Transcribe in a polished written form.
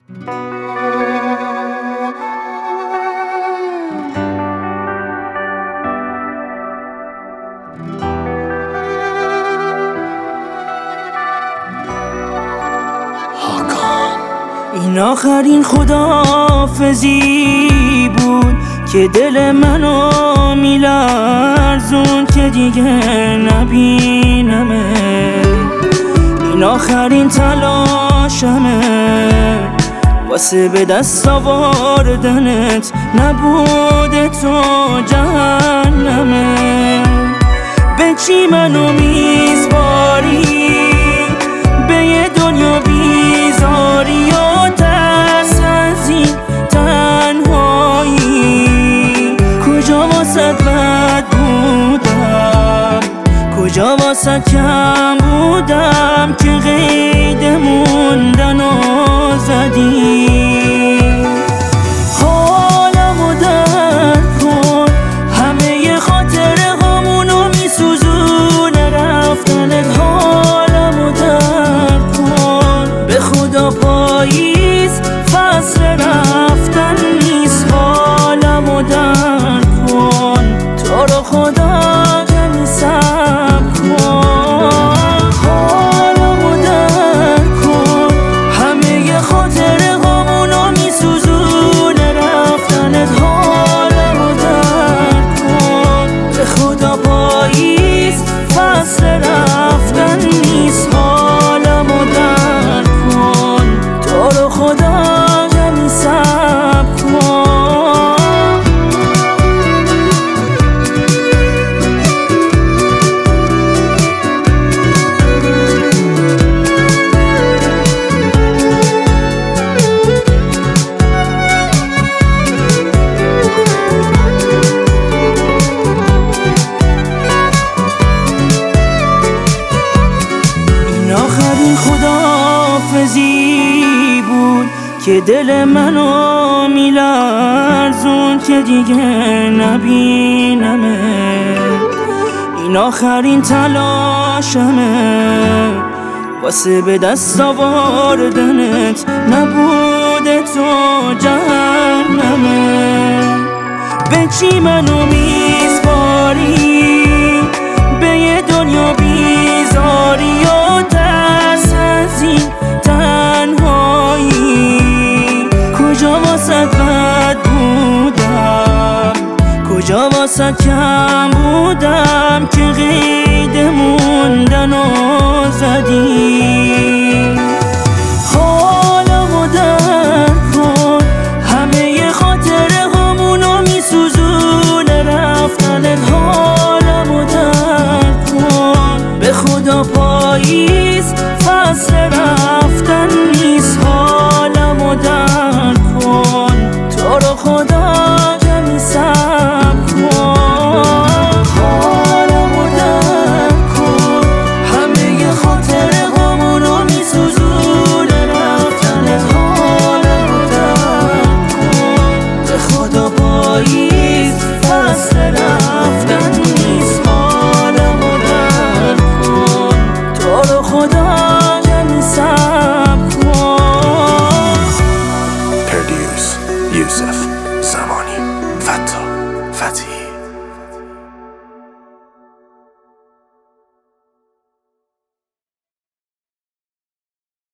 این آخرین خداحافظی بود که دل منو میلرزون که دیگه نبینمه. این آخرین تلاشمه واسه به دست آوردنت، نبوده تو جهنمه. به چی منو میسپاری؟ به یه دنیا بیزاری و ترس از این تنهایی. کجا واسد بد بودم، کجا واسد کم بودم که قید موندن و زدی. حالمو درک کن، همه خاطره هامونو میسوزونه رفتنت. حالمو درک کن، به خدا پاییز فصل رفتن نیست. حالمو درک کن، تو رو خدا کمی صبر کن. حالمو درک کن، همه خاطره هامونو میسوزونه رفتنت. حالمو درک کن، به خدا پاییز فصل رفتن نیست. حالمو درک کن، تو رو خدا کمی صبر کن. آخرین خداحافظی بود که دل منو میلرزون که دیگه نبینمه. این آخرین تلاشمه واسه به دست آوردنت، نبوده تو جهنمه. به چی منو میسپاری؟ به یه دنیا بیزاری و ترس از این تنهایی. کجا واسد بد بودم، کجا واسد کم بودم که قید موندن و زدی.